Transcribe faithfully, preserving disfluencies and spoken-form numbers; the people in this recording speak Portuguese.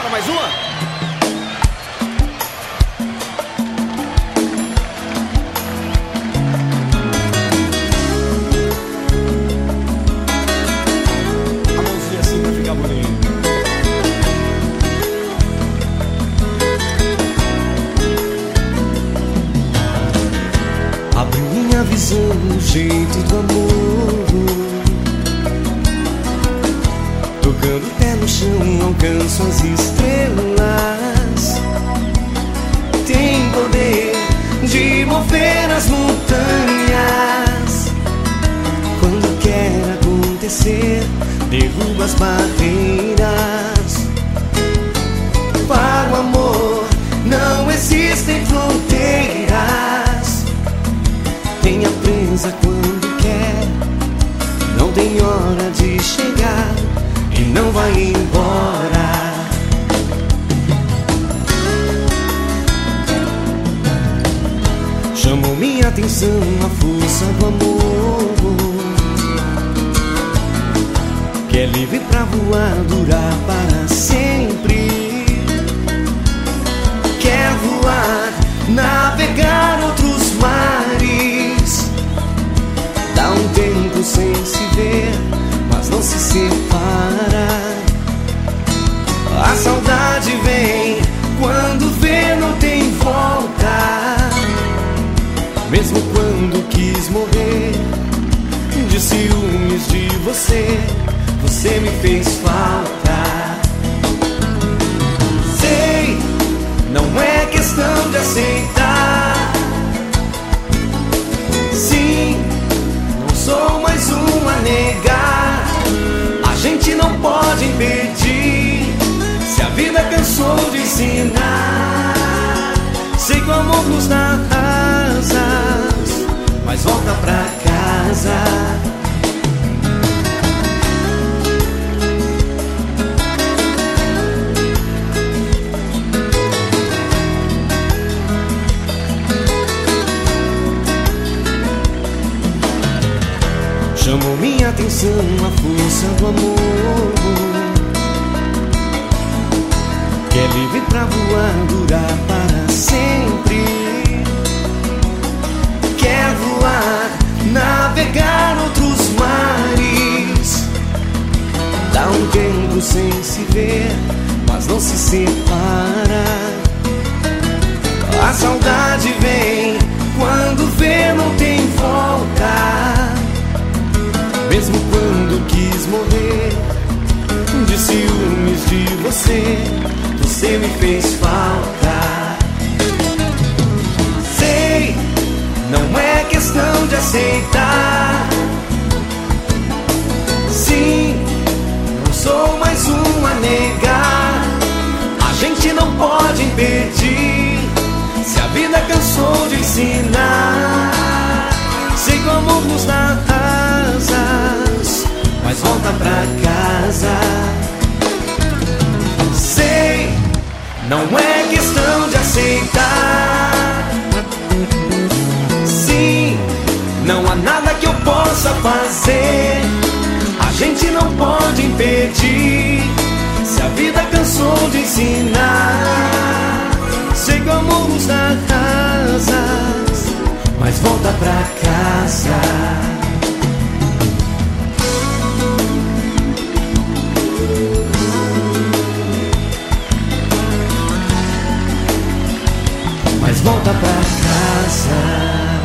Bora mais uma? O jeito do amor, tocando o pé no chão, alcanço as estrelas. Tem poder de mover as montanhas. Quando quer acontecer, derruba as barreiras. Para o amor não existem fronteiras. Tenha presa quando quer, não tem hora de chegar e não vai embora. Chamou minha atenção a força do amor, que é livre pra voar, durar para sempre. Quer voar, navegar outros mares. Dá um tempo sem se ver, mas não se separa. A saudade vem, quando vê não tem volta. Mesmo quando quis morrer, de ciúmes de você, você me fez falta. Sei, não é questão de aceitar. Sim, sou mais um a negar. A gente não pode impedir, se a vida cansou de ensinar. Sei que o amor nos dá asas, mas volta pra casa. Chamou minha atenção a força do amor, que é livre pra voar, durar para sempre. Quer voar, navegar outros mares. Dá um tempo sem se ver, mas não se separa. A saudade vem, quando vê não tem volta. Mesmo quando quis morrer, de ciúmes de você, você me fez falta. Sei, não é questão de aceitar. Sim, não sou mais um a negar. A gente não pode impedir, se a vida cansou de ensinar. Sei que o amor nos dá asas, mas volta pra casa. Sei, não é questão de aceitar. Sim, não há nada que eu possa fazer. A gente não pode impedir, se a vida cansou de ensinar. Sei que o amor nos dá asas, mas volta pra casa. Mas volta pra casa.